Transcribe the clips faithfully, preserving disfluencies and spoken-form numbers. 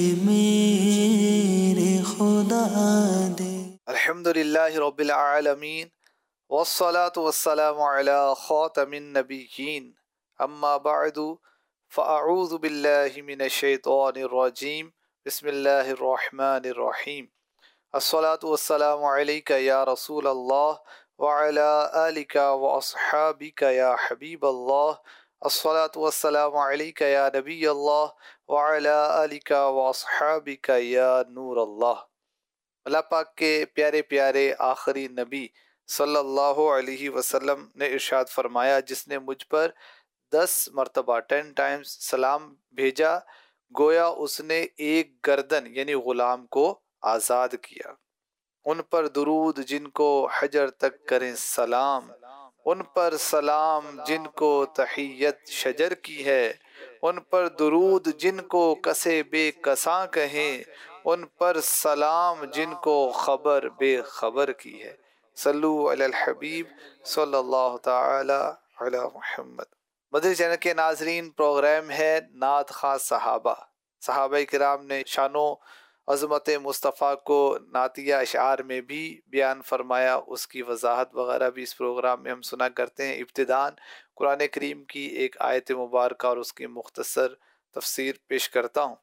میرے خدا دے۔ الحمدللہ رب العالمین والصلاة والسلام علی خاتم النبیین اما بعد فاعوذ باللہ من الشیطان الرجیم بسم اللہ الرحمن الرحیم الصلاة والسلام علیک یا رسول اللہ وعلی آلک واصحابک یا حبیب اللہ الصلاة والسلام علیک یا نبی اللہ وعلی آلک واصحابک یا نور اللہ۔ اللہ پاک کے پیارے پیارے آخری نبی صلی اللہ علیہ وسلم نے ارشاد فرمایا، جس نے مجھ پر دس مرتبہ ٹین ٹائمز سلام بھیجا گویا اس نے ایک گردن یعنی غلام کو آزاد کیا۔ ان پر درود جن کو حجر تک کریں سلام، ان پر سلام جن کو تحیت شجر کی ہے، ان پر درود جن کو کسے بے کساں کہیں، ان پر سلام جن کو خبر بے خبر کی ہے۔ صلو علی الحبیب صلی اللہ تعالی علی محمد۔ مدنی چینل کے ناظرین، پروگرام ہے نعت خواں صحابہ۔ صحابہ کرام نے شان و عظمت مصطفیٰ کو نعتیہ اشعار میں بھی بیان فرمایا، اس کی وضاحت وغیرہ بھی اس پروگرام میں ہم سنا کرتے ہیں۔ ابتداً قرآن کریم کی ایک آیت مبارکہ اور اس کی مختصر تفسیر پیش کرتا ہوں۔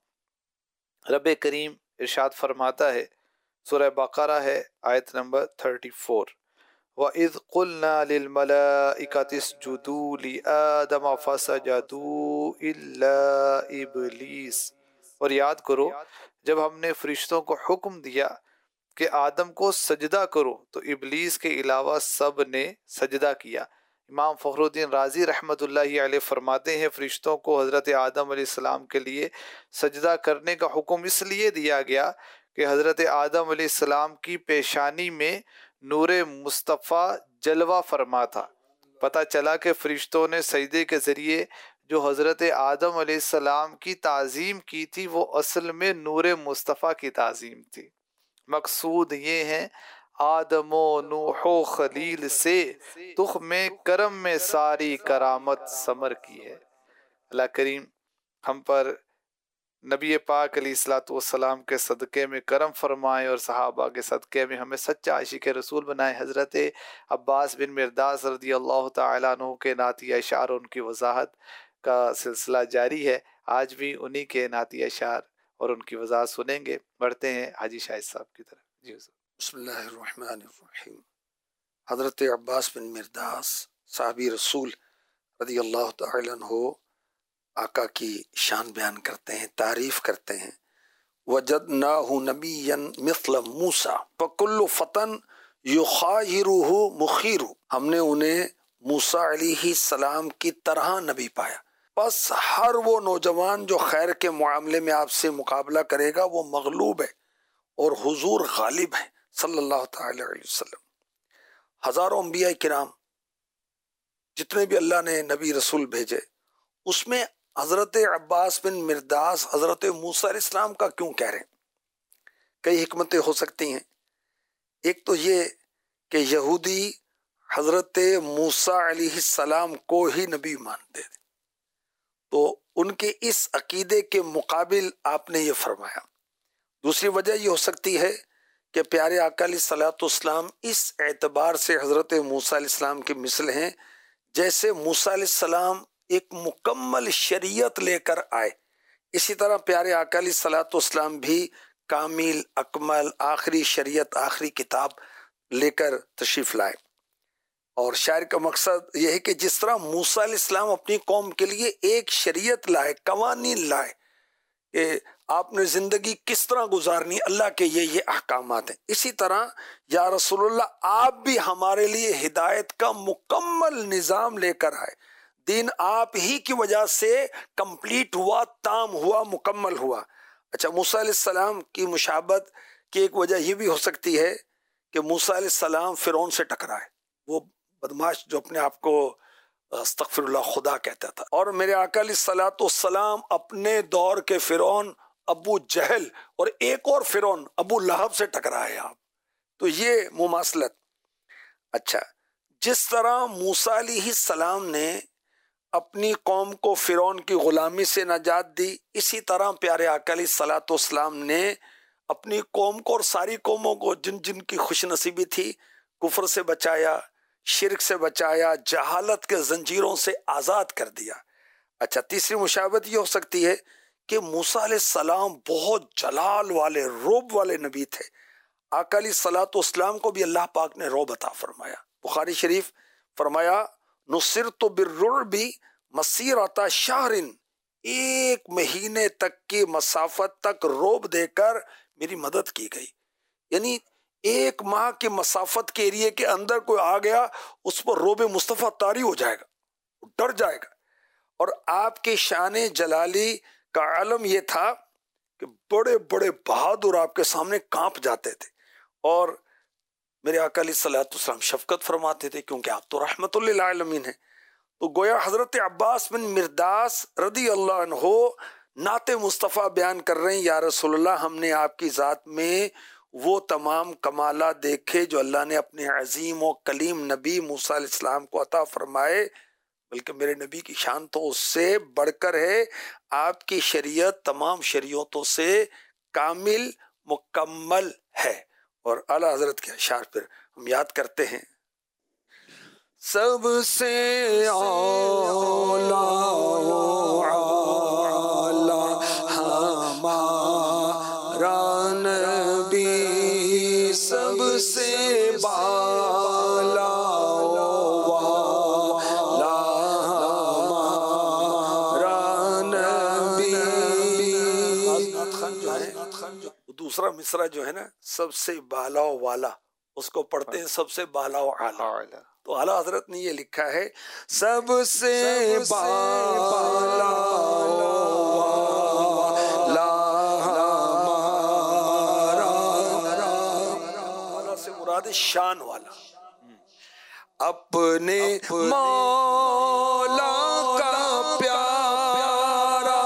رب کریم ارشاد فرماتا ہے، سورہ بقرہ ہے آیت نمبر چوتیس۔ وَإِذْ قُلْنَا لِلْمَلَائِكَةِ اسْجُدُوا لِآدَمَ فَسَجَدُوا إِلَّا إِبْلِيسَ، اور یاد کرو جب ہم نے فرشتوں کو حکم دیا کہ آدم کو سجدہ کرو تو ابلیس کے علاوہ سب نے سجدہ کیا۔ امام فخر الدین رازی رحمۃ اللہ علیہ فرماتے ہیں، فرشتوں کو حضرت آدم علیہ السلام کے لیے سجدہ کرنے کا حکم اس لیے دیا گیا کہ حضرت آدم علیہ السلام کی پیشانی میں نور مصطفیٰ جلوہ فرما تھا۔ پتہ چلا کہ فرشتوں نے سجدے کے ذریعے جو حضرت آدم علیہ السلام کی تعظیم کی تھی وہ اصل میں نور مصطفیٰ کی تعظیم تھی۔ مقصود یہ ہے، آدم و نوح و خلیل سے تخم کرم میں ساری کرامت ثمر کی ہے۔ اللہ کریم ہم پر نبی پاک علیہ الصلوۃ والسلام کے صدقے میں کرم فرمائے اور صحابہ کے صدقے میں ہمیں سچا عاشق رسول بنائے۔ حضرت عباس بن مرداس رضی اللہ تعالیٰ عنہ کے نعتیہ اشعار اور ان کی وضاحت کا سلسلہ جاری ہے۔ آج بھی انہی کے نعتیہ اشعار اور ان کی وضاحت سنیں گے۔ بڑھتے ہیں حاجی شاہد صاحب کی طرف۔ جی حضور۔ بسم اللہ الرحمن الرحیم۔ حضرت عباس بن مرداس صحابی رسول رضی اللہ تعالیٰ عنہ آقا کی شان بیان کرتے ہیں، تعریف کرتے ہیں۔ وجدناہ نبیا مثل موسیٰ فکل فتن یخایرہ مخیر، ہم نے انہیں موسیٰ علیہ السلام کی طرح نبی پایا، بس ہر وہ نوجوان جو خیر کے معاملے میں آپ سے مقابلہ کرے گا وہ مغلوب ہے اور حضور غالب ہے صلی اللہ تعالی علیہ وسلم۔ ہزاروں انبیاء کرام جتنے بھی اللہ نے نبی رسول بھیجے، اس میں حضرت عباس بن مرداس حضرت موسیٰ علیہ السلام کا کیوں کہہ رہے ہیں؟ کئی حکمتیں ہو سکتی ہیں۔ ایک تو یہ کہ یہودی حضرت موسیٰ علیہ السلام کو ہی نبی مانتے تھے، تو ان کے اس عقیدے کے مقابل آپ نے یہ فرمایا۔ دوسری وجہ یہ ہو سکتی ہے کہ پیارے آقا علیہ الصلوۃ والسلام اس اعتبار سے حضرت موسیٰ علیہ السلام کے مثل ہیں جیسے موسیٰ علیہ السلام ایک مکمل شریعت لے کر آئے، اسی طرح پیارے آقا علیہ الصلوۃ والسلام بھی کامل اکمل آخری شریعت آخری کتاب لے کر تشریف لائے۔ اور شاعر کا مقصد یہ ہے کہ جس طرح موسیٰ علیہ السلام اپنی قوم کے لیے ایک شریعت لائے، قوانین لائے کہ آپ نے زندگی کس طرح گزارنی، اللہ کے یہ یہ احکامات ہیں، اسی طرح یا رسول اللہ آپ بھی ہمارے لیے ہدایت کا مکمل نظام لے کر آئے۔ دین آپ ہی کی وجہ سے کمپلیٹ ہوا، تام ہوا، مکمل ہوا۔ اچھا، موسیٰ علیہ السلام کی مشابہت کی ایک وجہ یہ بھی ہو سکتی ہے کہ موسیٰ علیہ السلام فرعون سے ٹکرائے، وہ بدماش جو اپنے آپ کو استغفر اللہ خدا کہتا تھا، اور میرے آقا علیہ الصلوۃ والسلام اپنے دور کے فرعون ابو جہل اور ایک اور فرعون ابو لہب سے ٹکرائے آپ، تو یہ مماثلت۔ اچھا، جس طرح موسیٰ علیہ السلام نے اپنی قوم کو فرعون کی غلامی سے نجات دی، اسی طرح پیارے آقا علیہ الصلوۃ والسلام نے اپنی قوم کو اور ساری قوموں کو جن جن کی خوش نصیبی تھی کفر سے بچایا، شرک سے بچایا، جہالت کے زنجیروں سے آزاد کر دیا۔ اچھا، تیسری مشابہت یہ ہو سکتی ہے کہ موسیٰ علیہ السلام بہت جلال والے، رعب والے نبی تھے، آقا علیہ الصلوۃ والسلام کو بھی اللہ پاک نے رعب عطا فرمایا۔ بخاری شریف فرمایا نصرت بالرعب مسیرۃ شہر، ایک مہینے تک کی مسافت تک رعب دے کر میری مدد کی گئی، یعنی ایک ماہ کی مسافت کے ایریے کے اندر کوئی آ گیا اس پر رعب مصطفیٰ طاری ہو جائے گا، ڈر جائے گا۔ اور آپ کی شان جلالی کا علم یہ تھا کہ بڑے بڑے بہادر آپ کے سامنے کانپ جاتے تھے، اور میرے آقا علیہ الصلوۃ والسلام شفقت فرماتے تھے کیونکہ آپ تو رحمت للعالمین ہیں۔ تو گویا حضرت عباس بن مرداس رضی اللہ عنہ نعت مصطفیٰ بیان کر رہے ہیں، یا رسول اللہ ہم نے آپ کی ذات میں وہ تمام کمالات دیکھے جو اللہ نے اپنے عظیم و کلیم نبی موسیٰ علیہ السلام کو عطا فرمائے، بلکہ میرے نبی کی شان تو اس سے بڑھ کر ہے، آپ کی شریعت تمام شریعتوں سے کامل مکمل ہے۔ اور اعلیٰ حضرت کے اشعار پر ہم یاد کرتے ہیں، سب سے اولا ہمارا نبی، سب سے بالا والا ہمارا نبی۔ دوسرا مصرع جو ہے نا، سب سے بالا والا، اس کو پڑھتے ہیں سب سے بالا و اعلیٰ۔ تو اعلیٰ حضرت نے یہ لکھا ہے سب سے بالا والا ہمارا، والا سے مراد شان والا، اپنے مولا کا پیارا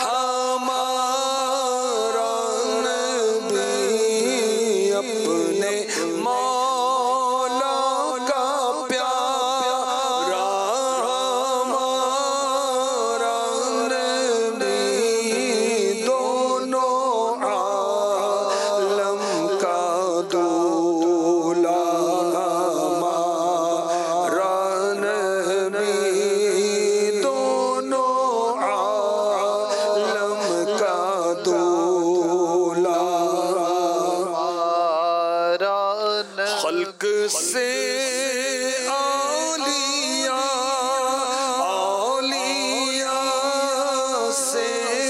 ہمارا نبی، اپنے مولا کا پیارا ہمارا نبی، دونوں عالم کا دولا ہمارا نبی، دونوں عالم کا دولا خلق سے اولیاء، اولیاء سے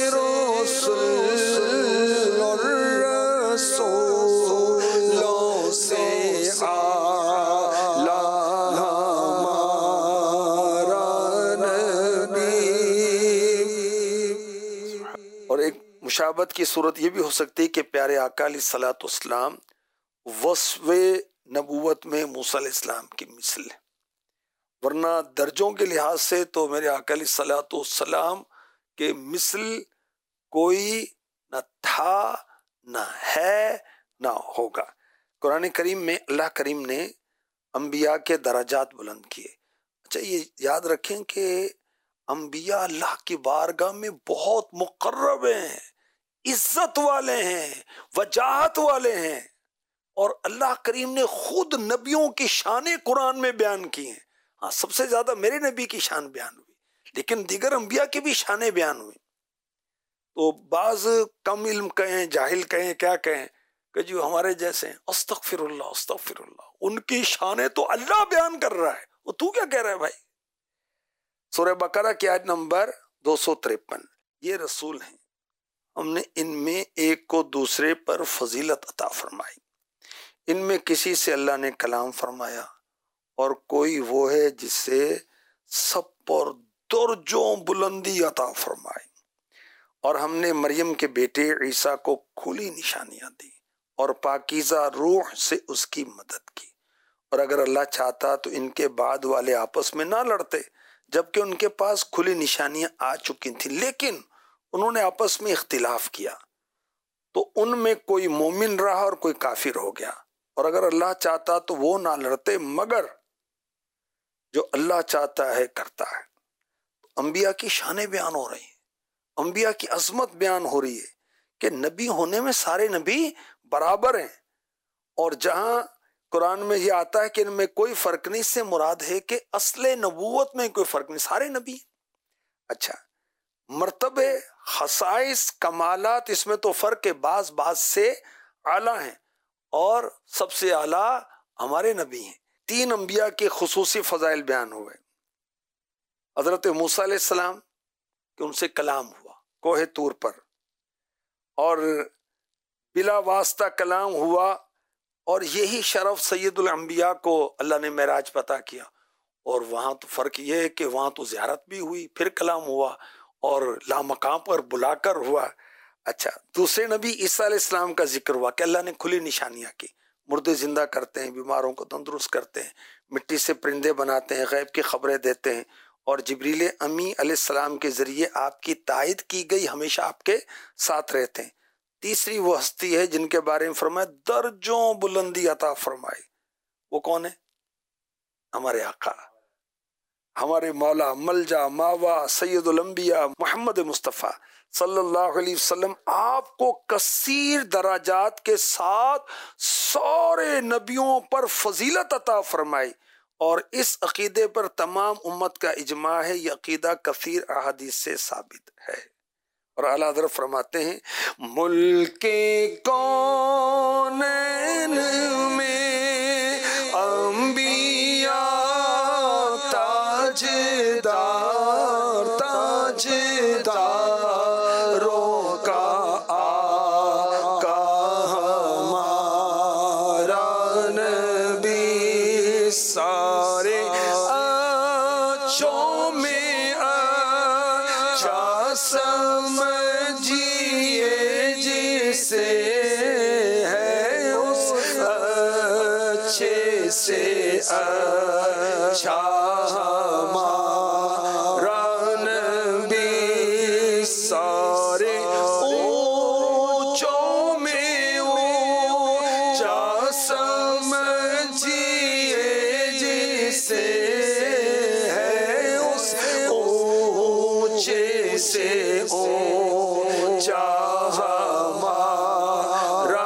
رسول، اور رسولوں سے اعلیٰ ہمارا نبی۔ اور ایک مشابہت کی صورت یہ بھی ہو سکتی ہے کہ پیارے آقا علیہ الصلوۃ والسلام وصف نبوت میں موسیٰ علیہ السلام کی مثل ہے، ورنہ درجوں کے لحاظ سے تو میرے آقا علیہ الصلوۃ والسلام کے مثل کوئی نہ تھا، نہ ہے، نہ ہوگا۔ قرآن کریم میں اللہ کریم نے انبیاء کے درجات بلند کیے۔ اچھا، یہ یاد رکھیں کہ انبیاء اللہ کی بارگاہ میں بہت مقرب ہیں، عزت والے ہیں، وجاہت والے ہیں، اور اللہ کریم نے خود نبیوں کی شان قرآن میں بیان کی ہیں۔ ہاں، سب سے زیادہ میرے نبی کی شان بیان ہوئی، لیکن دیگر انبیاء کی بھی شانیں بیان ہوئی۔ تو بعض کم علم کہیں، جاہل کہیں، کیا کہیں کہ جو ہمارے جیسے ہیں، استغفر اللہ استغفر اللہ، ان کی شانیں تو اللہ بیان کر رہا ہے، وہ تو کیا کہہ رہا ہے بھائی؟ سورہ بقرہ کی آیت نمبر دو سو تریپن، یہ رسول ہیں، ہم نے ان میں ایک کو دوسرے پر فضیلت عطا فرمائی، ان میں کسی سے اللہ نے کلام فرمایا، اور کوئی وہ ہے جس سے سب پر درجوں بلندی عطا فرمائی، اور ہم نے مریم کے بیٹے عیسیٰ کو کھلی نشانیاں دی، اور پاکیزہ روح سے اس کی مدد کی، اور اگر اللہ چاہتا تو ان کے بعد والے آپس میں نہ لڑتے، جبکہ ان کے پاس کھلی نشانیاں آ چکی تھیں، لیکن انہوں نے آپس میں اختلاف کیا، تو ان میں کوئی مومن رہا اور کوئی کافر ہو گیا، اور اگر اللہ چاہتا تو وہ نہ لڑتے، مگر جو اللہ چاہتا ہے کرتا ہے۔ انبیاء کی شانیں بیان ہو رہی ہیں، انبیاء کی عظمت بیان ہو رہی ہے کہ نبی ہونے میں سارے نبی برابر ہیں، اور جہاں قرآن میں یہ آتا ہے کہ ان میں کوئی فرق نہیں، سے مراد ہے کہ اصل نبوت میں کوئی فرق نہیں، سارے نبی ہیں۔ اچھا، مرتبے، خصائص، کمالات، اس میں تو فرق ہے، بعض بعض سے اعلیٰ ہیں، اور سب سے اعلیٰ ہمارے نبی ہیں۔ تین انبیاء کے خصوصی فضائل بیان ہوئے۔ حضرت موسیٰ علیہ السلام کہ ان سے کلام ہوا کوہ طور پر، اور بلا واسطہ کلام ہوا، اور یہی شرف سید الانبیاء کو اللہ نے معراج پتا کیا، اور وہاں تو فرق یہ ہے کہ وہاں تو زیارت بھی ہوئی، پھر کلام ہوا، اور لامقام پر بلا کر ہوا۔ اچھا، دوسرے نبی عیسیٰ علیہ السلام کا ذکر ہوا کہ اللہ نے کھلی نشانیاں کی، مردے زندہ کرتے ہیں، بیماروں کو تندرست کرتے ہیں، مٹی سے پرندے بناتے ہیں، غیب کی خبریں دیتے ہیں، اور جبریل امی علیہ السلام کے ذریعے آپ کی تائید کی گئی ہمیشہ آپ کے ساتھ رہتے ہیں۔ تیسری وہ ہستی ہے جن کے بارے میں فرمایا درجوں بلندی عطا فرمائی، وہ کون ہے؟ ہمارے آقا، ہمارے مولا، ملجا ماوا سید الانبیاء محمد مصطفیٰ صلی اللہ علیہ وسلم، آپ کو کثیر درجات کے ساتھ سارے نبیوں پر فضیلت عطا فرمائی، اور اس عقیدے پر تمام امت کا اجماع ہے، یہ عقیدہ کثیر احادیث سے ثابت ہے۔ اور اعلیٰ حضرت فرماتے ہیں ملک کونین میں انبیاء تاجدار تاجداروں کا آقا ہمارا نبی، سارے اچھوں میں اچھا سمجھیے جسے ہے اس اچھے سے اچھا ہمارا نبی، سارے اونچوں میں اونچا سمجھیے جسے ہے اس اونچے سے اونچا ہمارا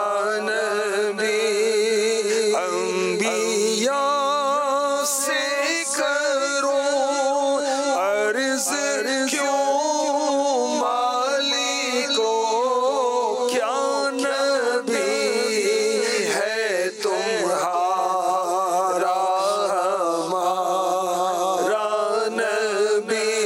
نبی، انبیاء سے کرو عرض کیوں مالکو، کیا نبی ہے تمہارا ہمارا نبی۔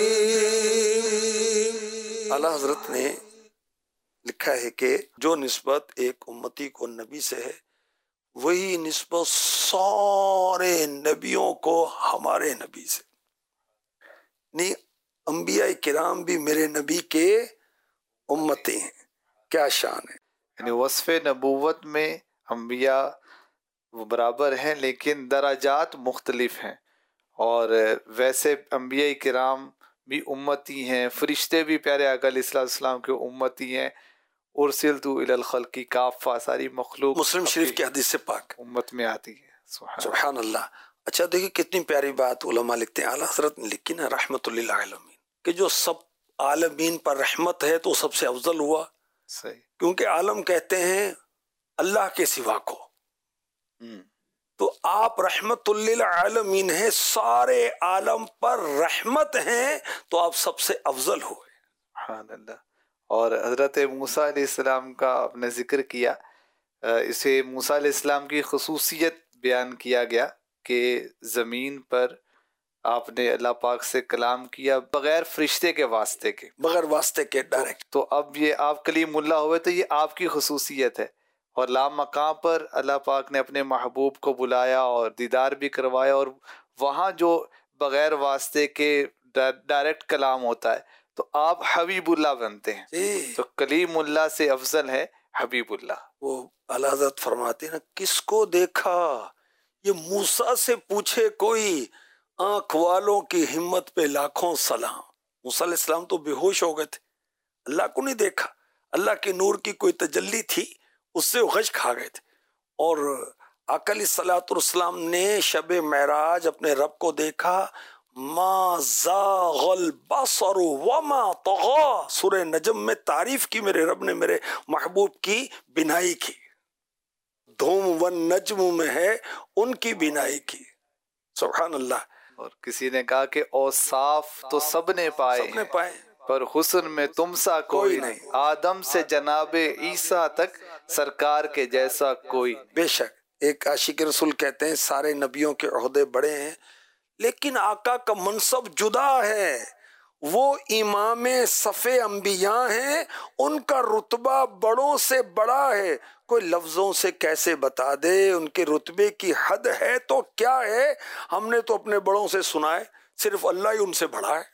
اعلیٰ حضرت نے لکھا ہے کہ جو نسبت ایک امتی کو نبی سے ہے، وہی نسبت سارے نبیوں کو ہمارے نبی سے، نہیں انبیاء کرام بھی میرے نبی کے امتی ہیں۔ کیا شان ہے! یعنی وصف نبوت میں انبیاء وہ برابر ہیں لیکن درجات مختلف ہیں، اور ویسے انبیاء کرام بھی امتی ہیں، فرشتے بھی پیارے آقا علیہ الصلوۃ والسلام کے امتی ہیں، ارسلت الی الخلق کافہ، ساری مخلوق مسلم شریف کی حدیث سے پاک، امت میں آتی ہے۔ سبحان سبحان اللہ۔ اچھا دیکھیں کتنی پیاری بات علماء لکھتے ہیں، اعلیٰ حضرت نے لکھی نا رحمت للعالمین، کہ جو سب عالمین پر رحمت ہے تو سب سے افضل ہوا، صحیح، کیونکہ عالم کہتے ہیں اللہ کے سوا کو، تو آپ رحمت للعالمین ہیں، سارے عالم پر رحمت ہیں، تو آپ سب سے افضل ہوئے۔ سبحان اللہ۔ اور حضرت موسیٰ علیہ السلام کا آپ نے ذکر کیا، اسے موسیٰ علیہ السلام کی خصوصیت بیان کیا گیا کہ زمین پر آپ نے اللہ پاک سے کلام کیا بغیر فرشتے کے واسطے کے، بغیر واسطے کے ڈائریکٹ۔ تو اب یہ آپ کلیم اللہ ہوئے تو یہ آپ کی خصوصیت ہے، اور لامقام پر اللہ پاک نے اپنے محبوب کو بلایا اور دیدار بھی کروایا، اور وہاں جو بغیر واسطے کے ڈائریکٹ کلام ہوتا ہے تو آپ حبیب اللہ بنتے ہیں، جی، تو کلیم اللہ سے افضل ہے حبیب اللہ۔ وہ اعلیٰ حضرت فرماتے ہیں نا، کس کو دیکھا یہ موسیٰ سے پوچھے کوئی، آنکھ والوں کی ہمت پہ لاکھوں سلام۔ موسیٰ علیہ السلام تو بے ہوش ہو گئے تھے، اللہ کو نہیں دیکھا، اللہ کے نور کی کوئی تجلی تھی، اس سے وہ غش کھا گئے تھے، اور آقا علیہ الصلوۃ والسلام نے شب معراج اپنے رب کو دیکھا، ما زاغ البصر وما طغى، سورہ نجم میں تعریف کی میرے رب نے میرے محبوب کی بینائی کی، دھوم و نجم میں ہے ان کی بینائی کی، سبحان اللہ۔ اور کسی نے کہا کہ اوصاف تو سب نے پائے سب نے پائے پر حسن میں تم سا کوئی نہیں، آدم سے جناب عیسیٰ تک سرکار کے جیسا کوئی۔ بے شک ایک عاشق رسول کہتے ہیں سارے نبیوں کے عہدے بڑے ہیں لیکن آقا کا منصب جدا ہے، وہ امام صف انبیاء ہیں، ان کا رتبہ بڑوں سے بڑا ہے، کوئی لفظوں سے کیسے بتا دے ان کے رتبے کی حد ہے تو کیا ہے، ہم نے تو اپنے بڑوں سے سنا ہے صرف اللہ ہی ان سے بڑا ہے،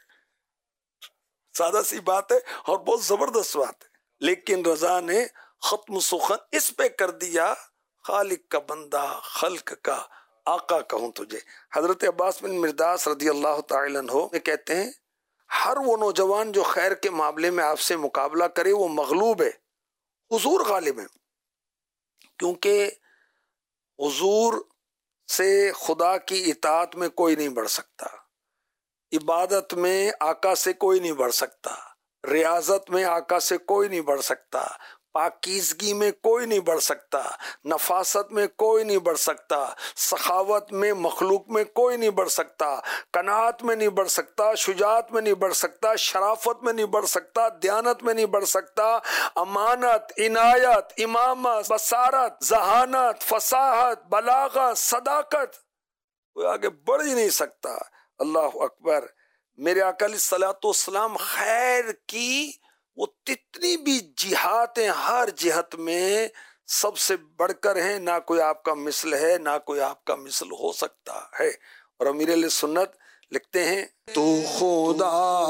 سادہ سی بات ہے اور بہت زبردست بات ہے، لیکن رضا نے ختم سخن اس پہ کر دیا، خالق کا بندہ خلق کا آقا کہوں تجھے۔ حضرت عباس بن مرداس رضی اللہ تعالی عنہ کہتے ہیں ہر وہ نوجوان جو خیر کے معاملے میں آپ سے مقابلہ کرے وہ مغلوب ہے، حضور غالب ہے، کیونکہ حضور سے خدا کی اطاعت میں کوئی نہیں بڑھ سکتا، عبادت میں آقا سے کوئی نہیں بڑھ سکتا، ریاضت میں آقا سے کوئی نہیں بڑھ سکتا، پاکیزگی میں کوئی نہیں بڑھ سکتا، نفاست میں کوئی نہیں بڑھ سکتا، سخاوت میں مخلوق میں کوئی نہیں بڑھ سکتا، قناعت میں نہیں بڑھ سکتا، شجاعت میں نہیں بڑھ سکتا، شرافت میں نہیں بڑھ سکتا، دیانت میں نہیں بڑھ سکتا، امانت، عنایت، امامت، بصارت، ذہانت، فصاحت، بلاغت، صداقت، کوئی آگے بڑھ ہی نہیں سکتا۔ اللہ اکبر۔ میرے آقا علیہ الصلوۃ والسلام خیر کی وہ جتنی بھی جہات ہیں ہر جہت میں سب سے بڑھ کر ہیں، نہ کوئی آپ کا مثل ہے نہ کوئی آپ کا مثل ہو سکتا ہے۔ اور امیر علیہ سنت لکھتے ہیں تو خدا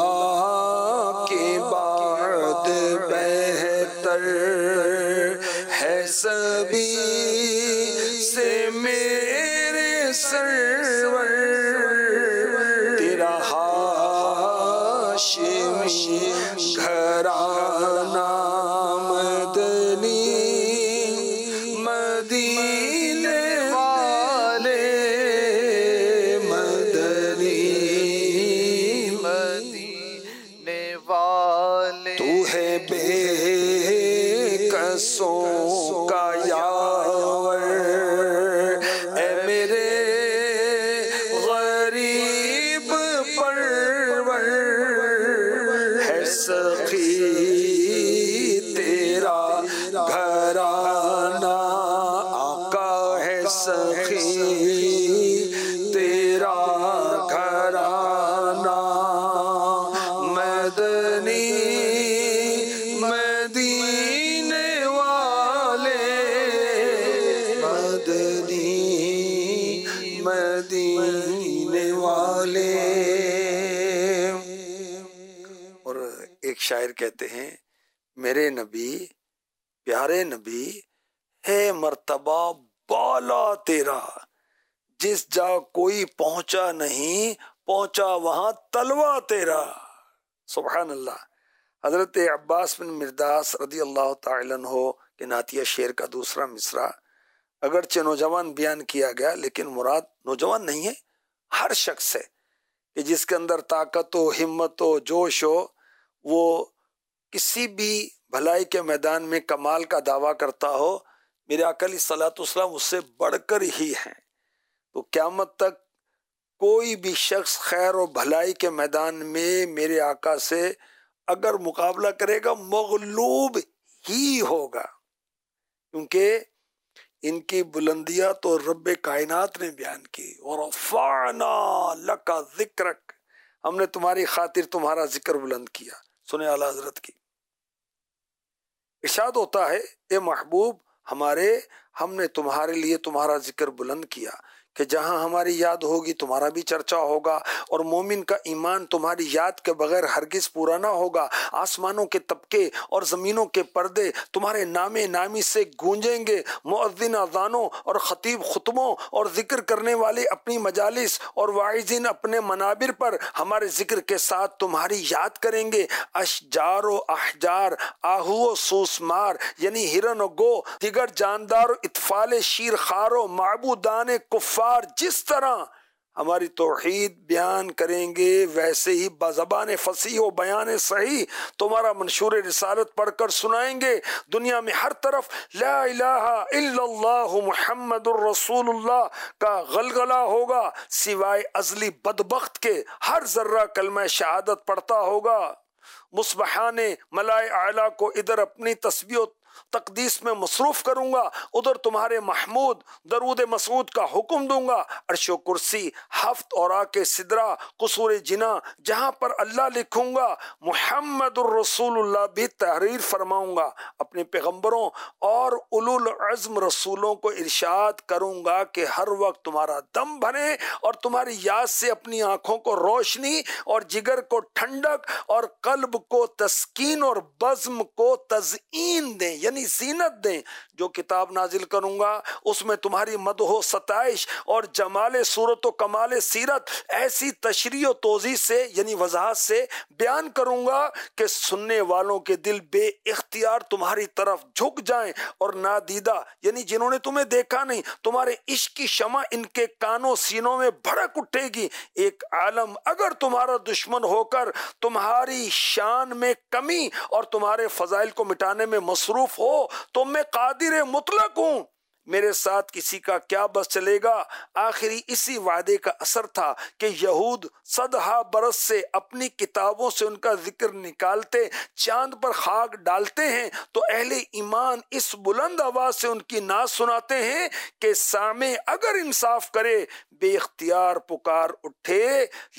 کے بعد بہتر ہے سبھی سے میرے سرور، تیرا ہاشمی گھرانہ مدنی مدینے والے، مدنی مدینے والے، تو ہے بے کسوں کا یاور، اے میرے غریب پرور، ہے سخی تیرا گھرانہ، آقا ہے سخی تیرا گھرانہ، مدنی مدینے والے، مدنی مدینے والے۔ اور ایک شاعر کہتے ہیں میرے نبی پیارے نبی ہے مرتبہ بالا تیرا، جس جا کوئی پہنچا نہیں پہنچا وہاں تلوا تیرا، سبحان اللہ۔ حضرت عباس بن مرداس رضی اللہ تعالی عنہ کے نعتیہ شعر کا دوسرا مصرع اگرچہ نوجوان بیان کیا گیا لیکن مراد نوجوان نہیں ہے، ہر شخص ہے کہ جس کے اندر طاقت و ہمت و جوش ہو، وہ کسی بھی بھلائی کے میدان میں کمال کا دعویٰ کرتا ہو، میرے آقا علیہ الصلوۃ والسلام اس سے بڑھ کر ہی ہیں۔ تو قیامت تک کوئی بھی شخص خیر و بھلائی کے میدان میں میرے آقا سے اگر مقابلہ کرے گا مغلوب ہی ہوگا، کیونکہ ان کی بلندیاں تو رب کائنات نے بیان کی، وَرَفَعْنَا لَكَ ذِكْرَكَ، ہم نے تمہاری خاطر تمہارا ذکر بلند کیا۔ سنیں اعلیٰ حضرت کی ارشاد ہوتا ہے اے محبوب ہمارے، ہم نے تمہارے لیے تمہارا ذکر بلند کیا کہ جہاں ہماری یاد ہوگی تمہارا بھی چرچا ہوگا، اور مومن کا ایمان تمہاری یاد کے بغیر ہرگز پورا نہ ہوگا۔ آسمانوں کے طبقے اور زمینوں کے پردے تمہارے نام نامی سے گونجیں گے، مؤذن اذانوں اور خطیب خطبوں اور ذکر کرنے والے اپنی مجالس اور واعظین اپنے منابر پر ہمارے ذکر کے ساتھ تمہاری یاد کریں گے۔ اشجار و احجار، آہو و سوسمار یعنی ہرن و گو، دیگر جاندار و اطفال شیر خار و معبودان کفار جس طرح ہماری توحید بیان کریں گے، ویسے ہی بزبان فصیح و بیان صحیح تمہارا منشور رسالت پڑھ کر سنائیں گے۔ دنیا میں ہر طرف لا الہ الا اللہ محمد الرسول اللہ کا غلغلہ ہوگا، سوائے ازلی بدبخت کے ہر ذرہ کلمہ شہادت پڑھتا ہوگا۔ مصبحان ملائے اعلیٰ کو ادھر اپنی تسبیح و تقدیس میں مصروف کروں گا، ادھر تمہارے محمود درود مسعود کا حکم دوں گا۔ عرش و کرسی، ہفت اوراق سدرہ، قصور جنا، جہاں پر اللہ لکھوں گا محمد الرسول اللہ بھی تحریر فرماؤں گا۔ اپنے پیغمبروں اور اولو العزم رسولوں کو ارشاد کروں گا کہ ہر وقت تمہارا دم بھرے اور تمہاری یاد سے اپنی آنکھوں کو روشنی اور جگر کو ٹھنڈک اور قلب کو تسکین اور بزم کو تزئین دیں، یعنی زینت دیں۔ جو کتاب نازل کروں گا اس میں تمہاری مدح و ستائش اور جمال صورت و کمال سیرت ایسی تشریح و توضیح سے یعنی وضاحت سے بیان کروں گا کہ سننے والوں کے دل بے اختیار تمہاری طرف جھک جائیں، اور نادیدہ یعنی جنہوں نے تمہیں دیکھا نہیں، تمہارے عشق کی شمع ان کے کانوں سینوں میں بھڑک اٹھے گی۔ ایک عالم اگر تمہارا دشمن ہو کر تمہاری شان میں کمی اور تمہارے فضائل کو مٹانے میں مصروف ہو تو میں قادر مطلق ہوں، میرے ساتھ کسی کا کیا بس چلے گا۔ آخری اسی وعدے کا اثر تھا کہ یہود صدہا برس سے اپنی کتابوں سے ان کا ذکر نکالتے، چاند پر خاک ڈالتے ہیں، تو اہل ایمان اس بلند آواز سے ان کی نعت سناتے ہیں کہ سامع اگر انصاف کرے، بے اختیار پکار اٹھے،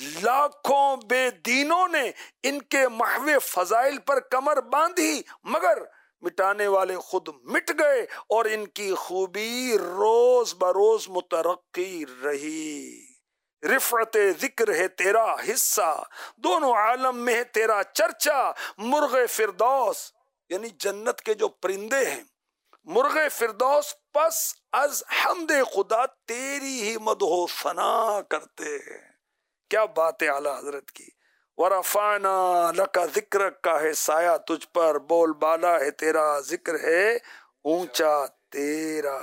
لاکھوں بے دینوں نے ان کے محو فضائل پر کمر باندھی، مگر مٹانے والے خود مٹ گئے اور ان کی خوبی روز بروز مترقی رہی۔ رفعت ذکر ہے تیرا حصہ، دونوں عالم میں ہے تیرا چرچا، مرغ فردوس یعنی جنت کے جو پرندے ہیں، مرغ فردوس پس از حمد خدا تیری ہی مدح و ثنا کرتے ہیں۔ کیا بات ہے اعلیٰ حضرت کی۔ وَرَفَعْنَا لَكَ ذِكْرَكَ کا ہے سایہ تجھ پر، بول بالا ہے تیرا، ذکر ہے اونچا تیرا۔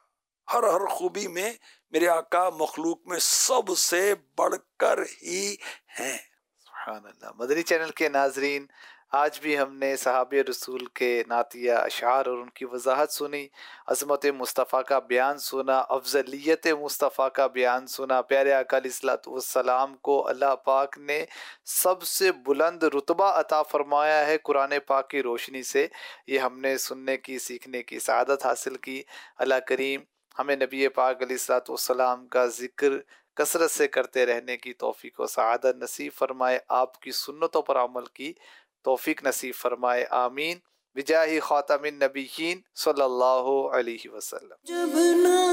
ہر ہر خوبی میں میرے آقا مخلوق میں سب سے بڑھ کر ہی ہیں۔ سبحان اللہ۔ مدنی چینل کے ناظرین، آج بھی ہم نے صحابہ رسول کے نعتیہ اشعار اور ان کی وضاحت سنی، عظمت مصطفیٰ کا بیان سنا، افضلیت مصطفیٰ کا بیان سنا۔ پیارے آقا علیہ الصلوۃ والسلام کو اللہ پاک نے سب سے بلند رتبہ عطا فرمایا ہے قرآن پاک کی روشنی سے۔ یہ ہم نے سننے کی، سیکھنے کی سعادت حاصل کی۔ اللہ کریم ہمیں نبی پاک علیہ الصلوۃ والسلام کا ذکر کثرت سے کرتے رہنے کی توفیق و سعادت نصیب فرمائے، آپ کی سنتوں پر عمل کی توفیق نصیب فرمائے، آمین، بجاہ خاتم النبیین صلی اللہ علیہ وسلم۔ جب نہ